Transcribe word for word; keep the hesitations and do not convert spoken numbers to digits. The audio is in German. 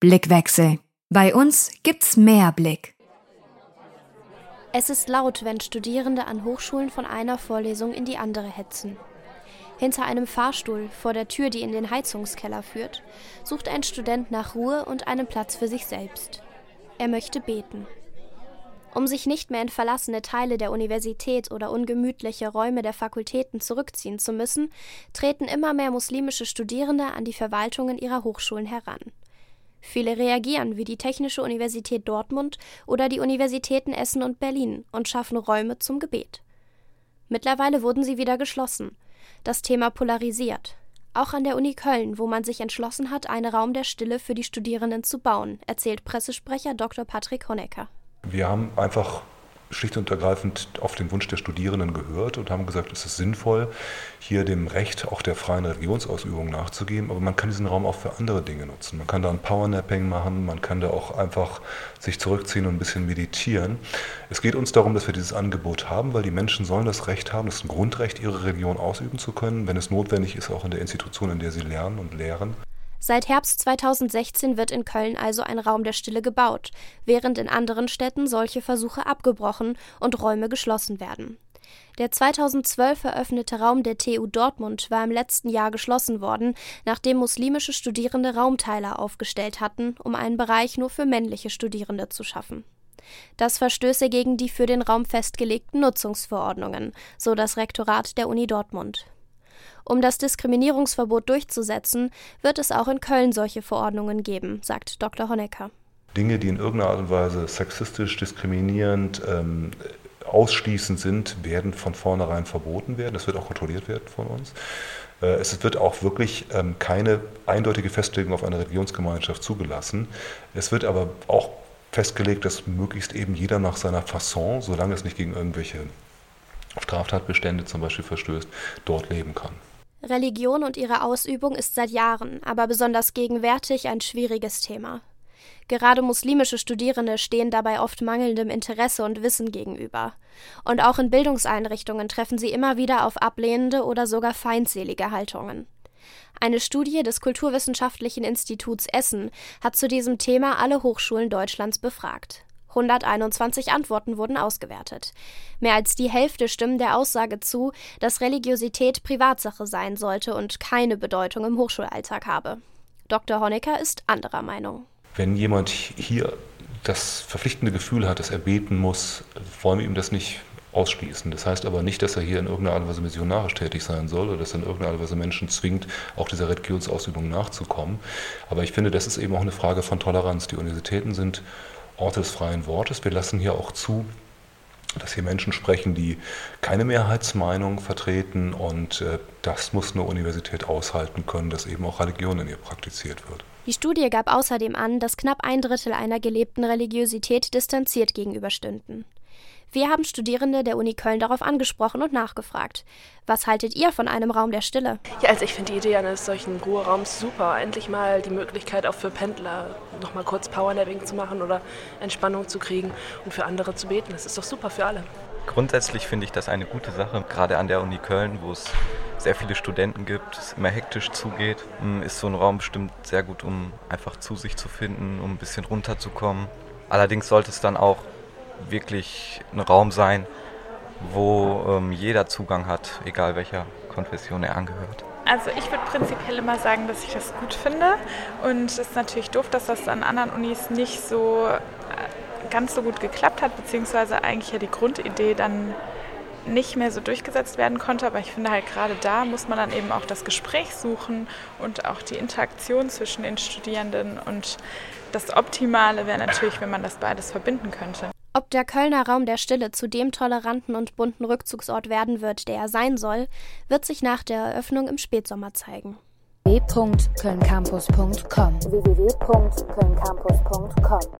Blickwechsel. Bei uns gibt's mehr Blick. Es ist laut, wenn Studierende an Hochschulen von einer Vorlesung in die andere hetzen. Hinter einem Fahrstuhl, vor der Tür, die in den Heizungskeller führt, sucht ein Student nach Ruhe und einen Platz für sich selbst. Er möchte beten. Um sich nicht mehr in verlassene Teile der Universität oder ungemütliche Räume der Fakultäten zurückziehen zu müssen, treten immer mehr muslimische Studierende an die Verwaltungen ihrer Hochschulen heran. Viele reagieren wie die Technische Universität Dortmund oder die Universitäten Essen und Berlin und schaffen Räume zum Gebet. Mittlerweile wurden sie wieder geschlossen. Das Thema polarisiert. Auch an der Uni Köln, wo man sich entschlossen hat, einen Raum der Stille für die Studierenden zu bauen, erzählt Pressesprecher Doktor Patrick Honecker. Wir haben einfach schlicht und ergreifend auf den Wunsch der Studierenden gehört und haben gesagt, es ist sinnvoll, hier dem Recht auch der freien Religionsausübung nachzugeben, aber man kann diesen Raum auch für andere Dinge nutzen. Man kann da ein Powernapping machen, man kann da auch einfach sich zurückziehen und ein bisschen meditieren. Es geht uns darum, dass wir dieses Angebot haben, weil die Menschen sollen das Recht haben, das ist ein Grundrecht, ihre Religion ausüben zu können, wenn es notwendig ist, auch in der Institution, in der sie lernen und lehren. Seit Herbst zweitausendsechzehn wird in Köln also ein Raum der Stille gebaut, während in anderen Städten solche Versuche abgebrochen und Räume geschlossen werden. Der zweitausendzwölf eröffnete Raum der T U Dortmund war im letzten Jahr geschlossen worden, nachdem muslimische Studierende Raumteiler aufgestellt hatten, um einen Bereich nur für männliche Studierende zu schaffen. Das verstöße gegen die für den Raum festgelegten Nutzungsverordnungen, so das Rektorat der Uni Dortmund. Um das Diskriminierungsverbot durchzusetzen, wird es auch in Köln solche Verordnungen geben, sagt Doktor Honecker. Dinge, die in irgendeiner Art und Weise sexistisch, diskriminierend, ähm, ausschließend sind, werden von vornherein verboten werden. Das wird auch kontrolliert werden von uns. Äh, es wird auch wirklich ähm, keine eindeutige Festlegung auf eine Religionsgemeinschaft zugelassen. Es wird aber auch festgelegt, dass möglichst eben jeder nach seiner Fasson, solange es nicht gegen irgendwelche Straftatbestände zum Beispiel verstößt, dort leben kann. Religion und ihre Ausübung ist seit Jahren, aber besonders gegenwärtig ein schwieriges Thema. Gerade muslimische Studierende stehen dabei oft mangelndem Interesse und Wissen gegenüber. Und auch in Bildungseinrichtungen treffen sie immer wieder auf ablehnende oder sogar feindselige Haltungen. Eine Studie des Kulturwissenschaftlichen Instituts Essen hat zu diesem Thema alle Hochschulen Deutschlands befragt. hunderteinundzwanzig Antworten wurden ausgewertet. Mehr als die Hälfte stimmen der Aussage zu, dass Religiosität Privatsache sein sollte und keine Bedeutung im Hochschulalltag habe. Doktor Honecker ist anderer Meinung. Wenn jemand hier das verpflichtende Gefühl hat, dass er beten muss, wollen wir ihm das nicht ausschließen. Das heißt aber nicht, dass er hier in irgendeiner Art und Weise missionarisch tätig sein soll oder dass er in irgendeiner Art und Weise Menschen zwingt, auch dieser Religionsausübung nachzukommen. Aber ich finde, das ist eben auch eine Frage von Toleranz. Die Universitäten sind Orte des freien Wortes. Wir lassen hier auch zu, dass hier Menschen sprechen, die keine Mehrheitsmeinung vertreten und äh, das muss eine Universität aushalten können, dass eben auch Religion in ihr praktiziert wird. Die Studie gab außerdem an, dass knapp ein Drittel einer gelebten Religiosität distanziert gegenüberstünden. Wir haben Studierende der Uni Köln darauf angesprochen und nachgefragt. Was haltet ihr von einem Raum der Stille? Ja, also ich finde die Idee eines solchen Ruheraums super. Endlich mal die Möglichkeit auch für Pendler, noch mal kurz Powernapping zu machen oder Entspannung zu kriegen und für andere zu beten. Das ist doch super für alle. Grundsätzlich finde ich das eine gute Sache. Gerade an der Uni Köln, wo es sehr viele Studenten gibt, es immer hektisch zugeht, ist so ein Raum bestimmt sehr gut, um einfach zu sich zu finden, um ein bisschen runterzukommen. Allerdings sollte es dann auch wirklich ein Raum sein, wo ähm, jeder Zugang hat, egal welcher Konfession er angehört. Also ich würde prinzipiell immer sagen, dass ich das gut finde und es ist natürlich doof, dass das an anderen Unis nicht so ganz so gut geklappt hat, beziehungsweise eigentlich ja die Grundidee dann nicht mehr so durchgesetzt werden konnte, aber ich finde halt gerade da muss man dann eben auch das Gespräch suchen und auch die Interaktion zwischen den Studierenden und das Optimale wäre natürlich, wenn man das beides verbinden könnte. Ob der Kölner Raum der Stille zu dem toleranten und bunten Rückzugsort werden wird, der er sein soll, wird sich nach der Eröffnung im Spätsommer zeigen. w punkt köln campus punkt com w w w punkt köln campus punkt com